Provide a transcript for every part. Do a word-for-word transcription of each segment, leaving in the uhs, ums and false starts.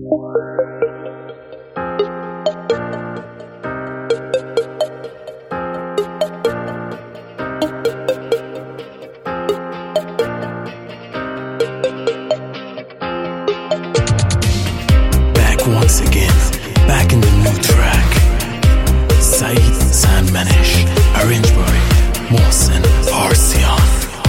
Once again, back in the new track. Saeed Sandmanish, arranged by Mohsen Parsian.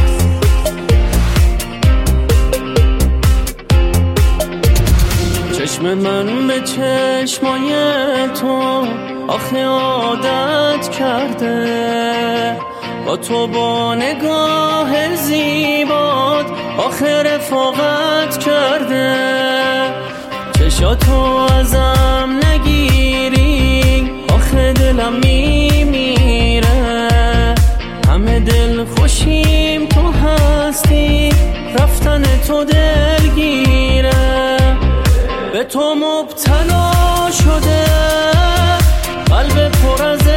چشم من به چشمای تو آخه عادت کرده، با تو با نگاه زیبات آخه رفاقت کرده. چشاتو ازم نگیری آخه دلم میمیره، همه دل خوشیم تو هستی رفتن تو دلگیره. به تو مبتلا شده قلب پر از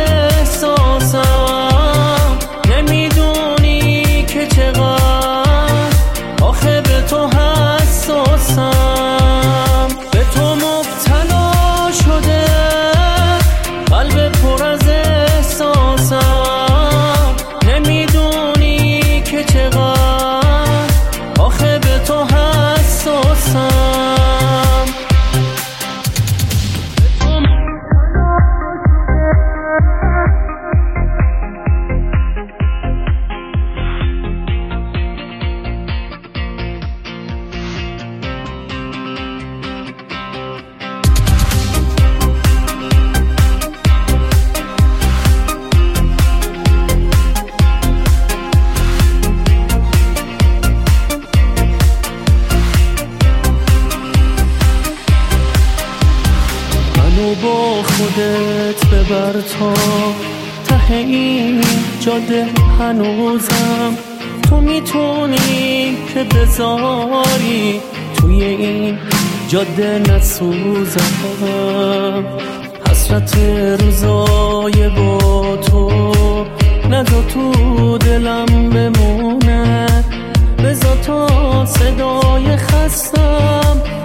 احساسم، نمیدونی که چقدر آخه به تو حساسم. به تو مبتلا شده قلب پر از احساسم، نمیدونی که چقدر آخه به تو حساسم. منو با خودت ببر تا ته این جاده، هنوزم تو میتونی که بذاری توی این جاده نسوزم. حسرت روزای با تو نذار تو دلم بمونه، بذار تا صدای خستم